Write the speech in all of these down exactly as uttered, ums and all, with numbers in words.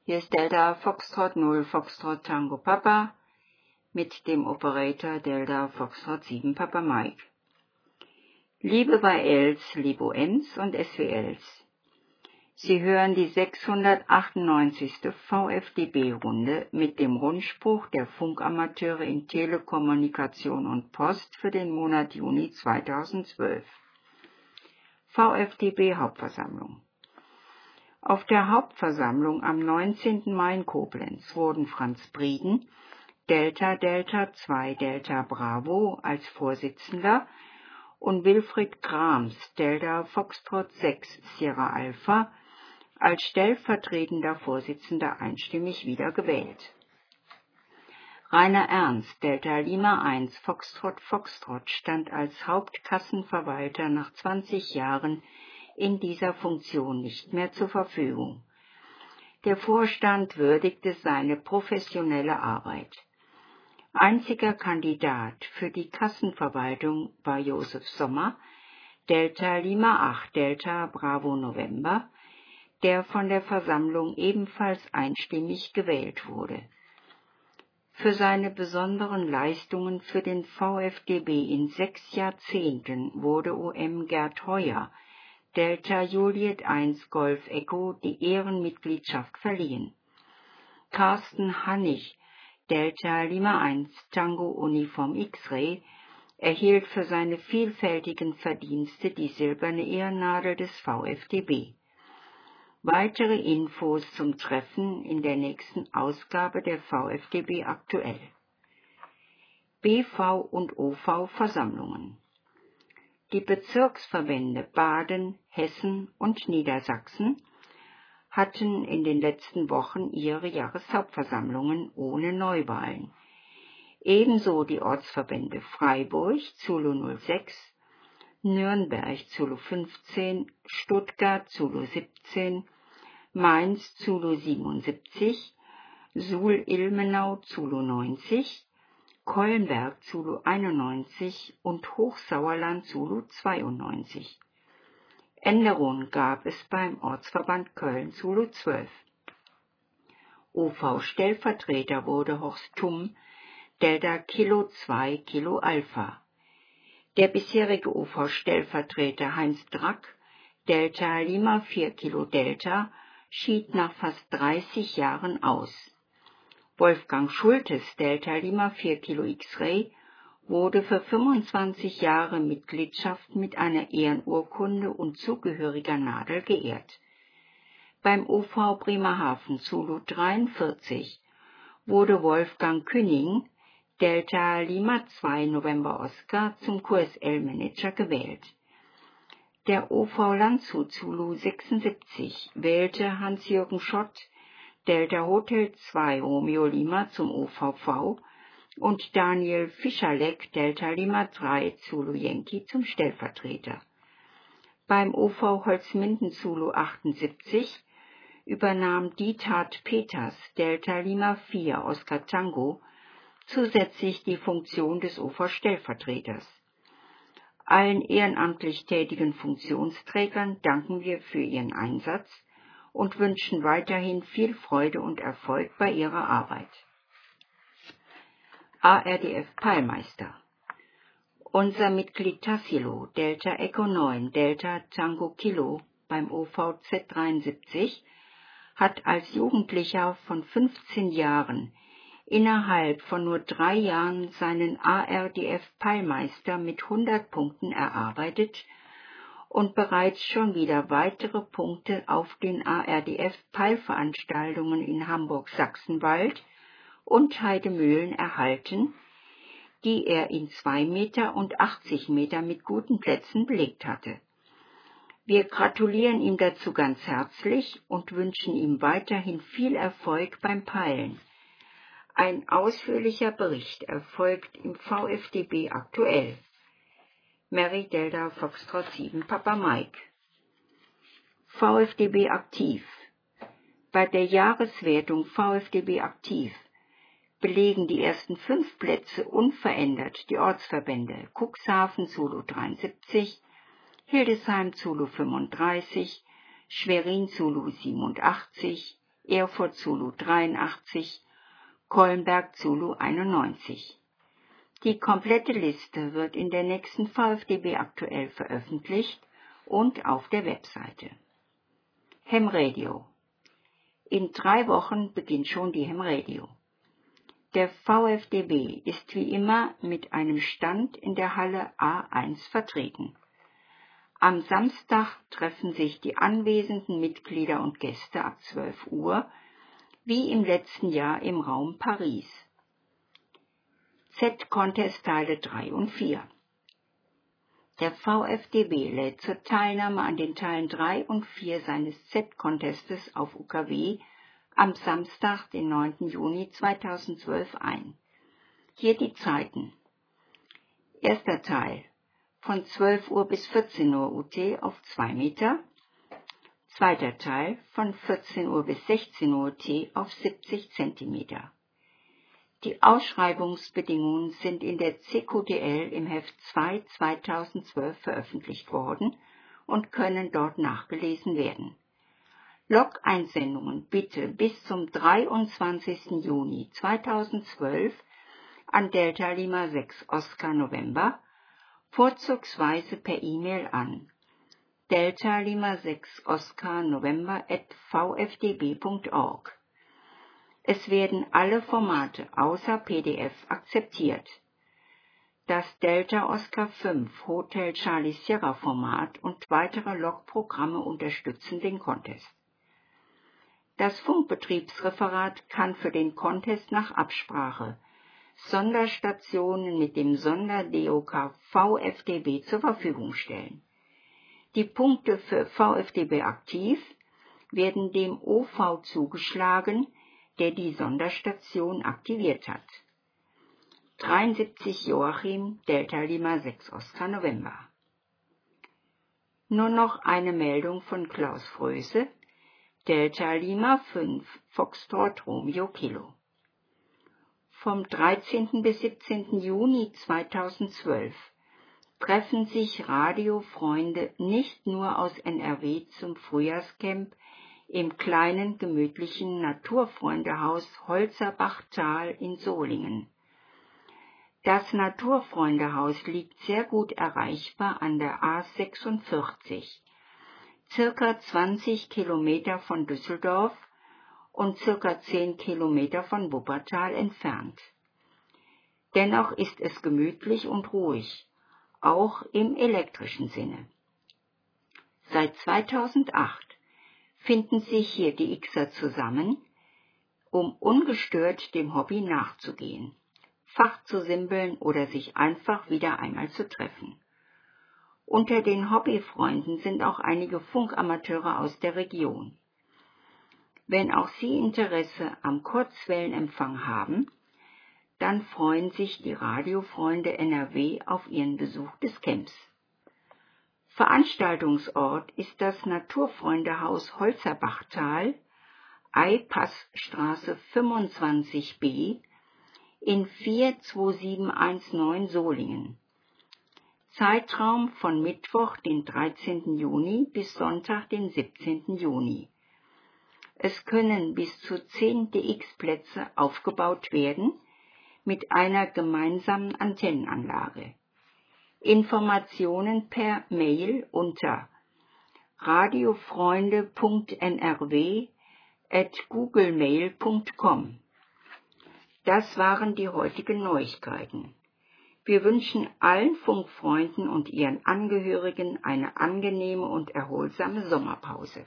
Hier ist Delta Foxtrot null Foxtrot Tango Papa mit dem Operator Delta Foxtrot sieben Papa Mike. Liebe bei Els, Libo Ems und S W Ls. Sie hören die sechshundertachtundneunzigste V F D B-Runde mit dem Rundspruch der Funkamateure in Telekommunikation und Post für den Monat Juni zweitausendzwölf. V F D B-Hauptversammlung. Auf der Hauptversammlung am neunzehnten Mai in Koblenz wurden Franz Brieden, Delta Delta zwei Delta Bravo als Vorsitzender und Wilfried Grams, Delta Foxtrot sechs Sierra Alpha, als stellvertretender Vorsitzender einstimmig wiedergewählt. Rainer Ernst, Delta Lima eins Foxtrot Foxtrot, stand als Hauptkassenverwalter nach zwanzig Jahren in dieser Funktion nicht mehr zur Verfügung. Der Vorstand würdigte seine professionelle Arbeit. Einziger Kandidat für die Kassenverwaltung war Josef Sommer, Delta Lima acht Delta Bravo November, der von der Versammlung ebenfalls einstimmig gewählt wurde. Für seine besonderen Leistungen für den V F D B in sechs Jahrzehnten wurde O M Gerd Heuer, Delta Juliet eins Golf Echo, die Ehrenmitgliedschaft verliehen. Carsten Hannig, Delta Lima eins Tango Uniform X-Ray, erhielt für seine vielfältigen Verdienste die silberne Ehrennadel des V F D B. Weitere Infos zum Treffen in der nächsten Ausgabe der V F D B aktuell. B V und O V-Versammlungen. Die Bezirksverbände Baden, Hessen und Niedersachsen hatten in den letzten Wochen ihre Jahreshauptversammlungen ohne Neuwahlen. Ebenso die Ortsverbände Freiburg, Zulu null sechs, Nürnberg, Zulu fünfzehn, Stuttgart, Zulu siebzehn, Mainz, Zulu siebenundsiebzig, Suhl-Ilmenau, Zulu neunzig, Kollenberg, Zulu einundneunzig und Hochsauerland, Zulu zweiundneunzig. Änderungen gab es beim Ortsverband Köln, Zulu zwölf. O V-Stellvertreter wurde Horst Tumm, Delta Kilo zwei Kilo Alpha. Der bisherige O V-Stellvertreter Heinz Drack, Delta Lima vier Kilo Delta, schied nach fast dreißig Jahren aus. Wolfgang Schultes, Delta Lima vier Kilo X-Ray, wurde für fünfundzwanzig Jahre Mitgliedschaft mit einer Ehrenurkunde und zugehöriger Nadel geehrt. Beim O V Bremerhaven Zulu dreiundvierzig wurde Wolfgang Künning, Delta Lima zwei November Oscar, zum Q S L-Manager gewählt. Der O V Landshut Zulu sechsundsiebzig wählte Hans-Jürgen Schott, Delta Hotel zwei Romeo Lima, zum O V V und Daniel Fischerleck, Delta Lima drei Zulu Yankee, zum Stellvertreter. Beim O V Holzminden Zulu achtundsiebzig übernahm Diethard Peters, Delta Lima vier Oscar Tango, zusätzlich die Funktion des O V-Stellvertreters. Allen ehrenamtlich tätigen Funktionsträgern danken wir für ihren Einsatz und wünschen weiterhin viel Freude und Erfolg bei ihrer Arbeit. A R D F-Peilmeister. Unser Mitglied Tassilo, Delta Echo neun Delta Tango Kilo beim O V Z dreiundsiebzig, hat als Jugendlicher von fünfzehn Jahren innerhalb von nur drei Jahren seinen A R D F-Peilmeister mit hundert Punkten erarbeitet und bereits schon wieder weitere Punkte auf den A R D F-Peilveranstaltungen in Hamburg-Sachsenwald und Heidemühlen erhalten, die er in zwei Meter und achtzig Meter mit guten Plätzen belegt hatte. Wir gratulieren ihm dazu ganz herzlich und wünschen ihm weiterhin viel Erfolg beim Peilen. Ein ausführlicher Bericht erfolgt im V F D B aktuell. Mary Delta Foxtrot sieben Papa Mike. V F D B aktiv. Bei der Jahreswertung V F D B aktiv belegen die ersten fünf Plätze unverändert die Ortsverbände Cuxhaven Zulu dreiundsiebzig, Hildesheim Zulu fünfunddreißig, Schwerin Zulu siebenundachtzig, Erfurt Zulu dreiundachtzig, Kolmberg Zulu einundneunzig. Die komplette Liste wird in der nächsten VfDB aktuell veröffentlicht und auf der Webseite. Ham Radio. In drei Wochen beginnt schon die Ham Radio. Der VfDB ist wie immer mit einem Stand in der Halle A eins vertreten. Am Samstag treffen sich die anwesenden Mitglieder und Gäste ab zwölf Uhr, wie im letzten Jahr im Raum Paris. Z-Contest Teile drei und vier. Der VfDB lädt zur Teilnahme an den Teilen drei und vier seines Z-Contestes auf U K W am Samstag, den neunten Juni zweitausendzwölf ein. Hier die Zeiten. Erster Teil von zwölf Uhr bis vierzehn Uhr U T auf zwei Meter. Zweiter Teil von vierzehn Uhr bis sechzehn Uhr U T auf siebzig Zentimeter. Die Ausschreibungsbedingungen sind in der C Q D L im Heft zwei zweitausendzwölf veröffentlicht worden und können dort nachgelesen werden. Log-Einsendungen bitte bis zum dreiundzwanzigsten Juni zweitausendzwölf an Delta Lima sechs Oscar November, vorzugsweise per E-Mail an Delta Lima sechs Oscar November at v f d b punkt org. Es werden alle Formate außer P D F akzeptiert. Das Delta Oscar fünf Hotel Charlie Sierra Format und weitere Logprogramme unterstützen den Contest. Das Funkbetriebsreferat kann für den Contest nach Absprache Sonderstationen mit dem Sonder-D O K VfDB zur Verfügung stellen. Die Punkte für VfDB aktiv werden dem O V zugeschlagen, der die Sonderstation aktiviert hat. dreiundsiebzig Joachim, Delta Lima sechs Oscar November. Nur noch eine Meldung von Klaus Fröse, Delta Lima fünf Foxtrot Romeo Kilo. Vom dreizehnten bis siebzehnten Juni zweitausendzwölf treffen sich Radiofreunde nicht nur aus N R W zum Frühjahrscamp im kleinen gemütlichen Naturfreundehaus Holzerbachtal in Solingen. Das Naturfreundehaus liegt sehr gut erreichbar an der A sechsundvierzig, circa zwanzig Kilometer von Düsseldorf und circa zehn Kilometer von Wuppertal entfernt. Dennoch ist es gemütlich und ruhig, auch im elektrischen Sinne. Seit zweitausendacht finden sich hier die Xer zusammen, um ungestört dem Hobby nachzugehen, fachzusimpeln oder sich einfach wieder einmal zu treffen. Unter den Hobbyfreunden sind auch einige Funkamateure aus der Region. Wenn auch Sie Interesse am Kurzwellenempfang haben, dann freuen sich die Radiofreunde N R W auf Ihren Besuch des Camps. Veranstaltungsort ist das Naturfreundehaus Holzerbachtal, Eipassstraße fünfundzwanzig b in vier zwei sieben eins neun Solingen. Zeitraum von Mittwoch, den dreizehnten Juni bis Sonntag, den siebzehnten Juni. Es können bis zu zehn D X-Plätze aufgebaut werden mit einer gemeinsamen Antennenanlage. Informationen per Mail unter radiofreunde punkt n r w at googlemail punkt com. Das waren die heutigen Neuigkeiten. Wir wünschen allen Funkfreunden und ihren Angehörigen eine angenehme und erholsame Sommerpause.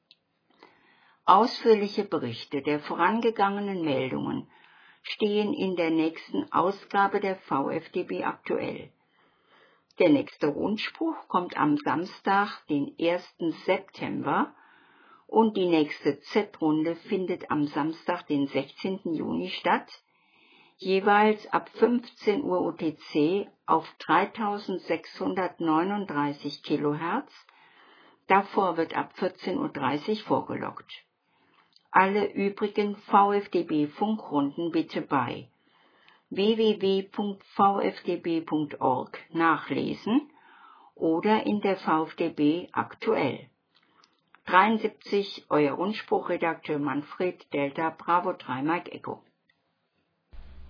Ausführliche Berichte der vorangegangenen Meldungen stehen in der nächsten Ausgabe der VfDB aktuell. Der nächste Rundspruch kommt am Samstag, den ersten September, und die nächste Z-Runde findet am Samstag, den sechzehnten Juni statt, jeweils ab fünfzehn Uhr U T C auf dreitausendsechshundertneununddreißig Kilohertz, davor wird ab vierzehn Uhr dreißig vorgeloggt. Alle übrigen VfDB-Funkrunden bitte bei w w w punkt v f d b punkt org nachlesen oder in der VfDB aktuell. dreiundsiebzig, euer Rundspruchredakteur Manfred Delta Bravo drei Mike Echo.